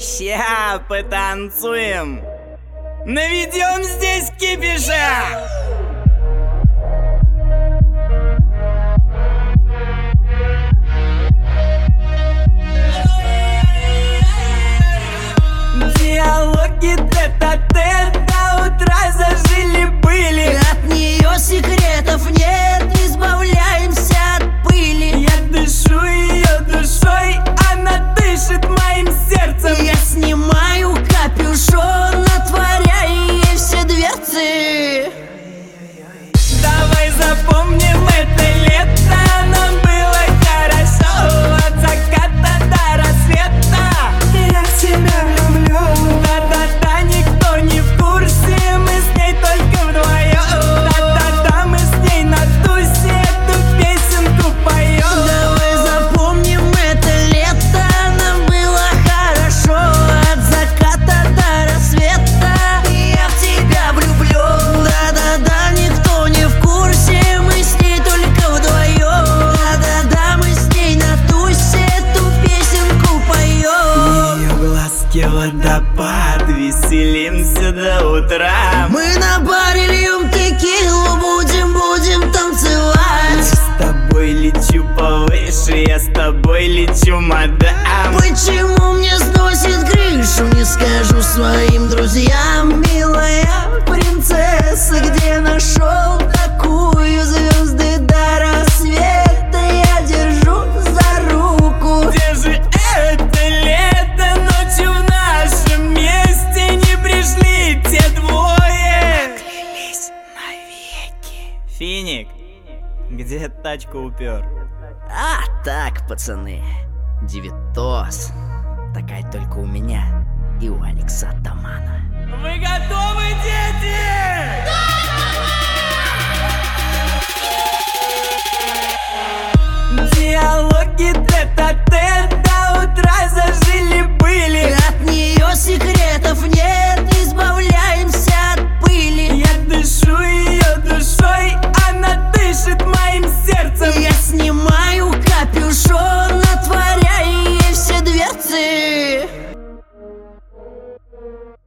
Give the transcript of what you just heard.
Ща потанцуем, наведем здесь кипиша. Диалоги тет-а-тет до утра зажили-были. От нее секретов нет, избавляемся от пыли. Я дышу ее душой, она дышит моим сердцем. Я снимаю капюшон, отворяя ей все дверцы. Давай запомним это лето, нам было хорошо. От заката до рассвета я в тебя люблю. Да-да-да, никто не в курсе, мы с ней только вдвоем. Да-да-да, мы с ней на тусе эту песенку поем. Давай запомним это лето, нам было хорошо. От заката до рассвета я в тебя влюблен. Да-да-да, никто не в курсе, мы с ней только вдвоем. Да-да-да, мы с ней на тусе эту песенку поем. Ее глазки водопад, веселимся до утра. Мы на баре льем текилу, будем танцевать. С тобой лечу повыше, я с тобой лечу, мадам. Почему мне сносит крышу, не скажу своим друзьям. Милая принцесса, где нашел такую? Звезды до рассвета я держу за руку. Где же это лето? Ночью в нашем месте не пришли те двое. Поклялись навеки. Финик, где тачку упер? А так, пацаны, девятос. Такая только у меня и у Алекса Атамана. Вы готовы, дети? Диалоги тет-а-тет до утра зажили-были. От нее секретов нет, избавляемся от пыли. Я дышу ее душой, она дышит моим сердцем. Я снимаю капюшон, отворяя ей все дверцы.